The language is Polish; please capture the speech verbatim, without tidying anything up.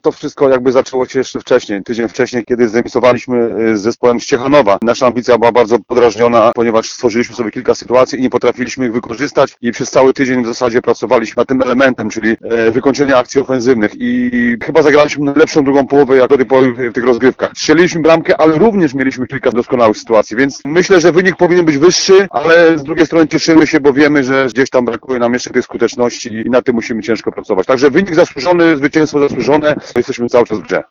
To wszystko jakby zaczęło się jeszcze wcześniej, tydzień wcześniej, kiedy zremisowaliśmy z zespołem z Ciechanowa. Nasza ambicja była bardzo podrażniona, ponieważ stworzyliśmy sobie kilka sytuacji i nie potrafiliśmy ich wykorzystać i przez cały tydzień w zasadzie pracowaliśmy nad tym elementem, czyli wykończenie akcji ofensywnych i chyba zagraliśmy najlepszą drugą połowę jak do tej pory w tych rozgrywkach. Strzeliliśmy bramkę, ale również mieliśmy kilka doskonałych sytuacji, więc myślę, że wynik powinien być wyższy, ale z drugiej strony cieszymy się, bo wiemy, że gdzieś tam brakuje nam jeszcze tej skuteczności i na tym musimy ciężko pracować. Także wynik zasłużony, zwycięstwo zasłużone, jesteśmy cały czas w grze.